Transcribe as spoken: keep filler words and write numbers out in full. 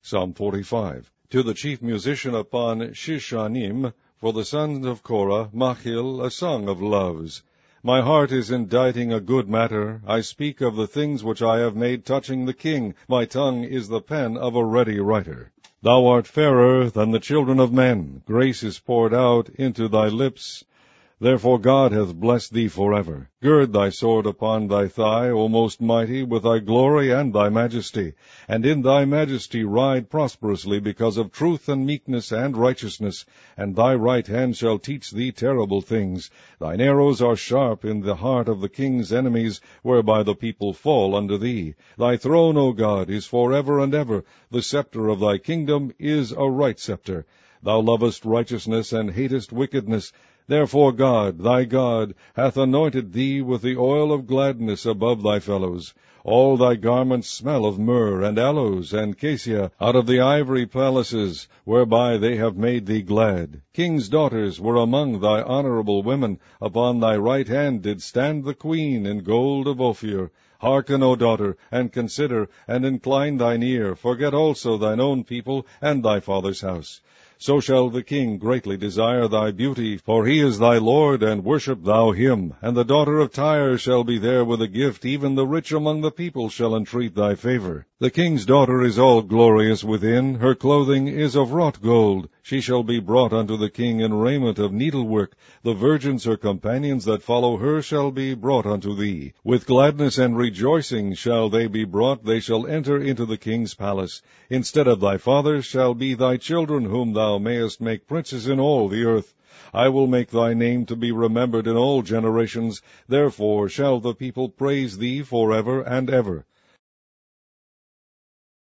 Psalm forty-five. To the chief musician upon Shishanim, for the sons of Korah, Machil, a song of loves. My heart is inditing a good matter. I speak of the things which I have made touching the king. My tongue is the pen of a ready writer. Thou art fairer than the children of men. Grace is poured out into thy lips. Therefore God hath blessed thee forever. Gird thy sword upon thy thigh, O most mighty, with thy glory and thy majesty. And in thy majesty ride prosperously, because of truth and meekness and righteousness. And thy right hand shall teach thee terrible things. Thine arrows are sharp in the heart of the king's enemies, whereby the people fall under thee. Thy throne, O God, is forever and ever. The scepter of thy kingdom is a right scepter. Thou lovest righteousness and hatest wickedness. Therefore God, thy God, hath anointed thee with the oil of gladness above thy fellows. All thy garments smell of myrrh, and aloes, and cassia, out of the ivory palaces, whereby they have made thee glad. Kings' daughters were among thy honorable women. Upon thy right hand did stand the queen in gold of Ophir. Hearken, O daughter, and consider, and incline thine ear. Forget also thine own people, and thy father's house. So shall the king greatly desire thy beauty, for he is thy Lord, and worship thou him. And the daughter of Tyre shall be there with a gift, even the rich among the people shall entreat thy favor. The king's daughter is all glorious within, her clothing is of wrought gold. She shall be brought unto the king in raiment of needlework. The virgins her companions that follow her shall be brought unto thee. With gladness and rejoicing shall they be brought, they shall enter into the king's palace. Instead of thy fathers shall be thy children, whom thou mayest make princes in all the earth. I will make thy name to be remembered in all generations. Therefore shall the people praise thee forever and ever.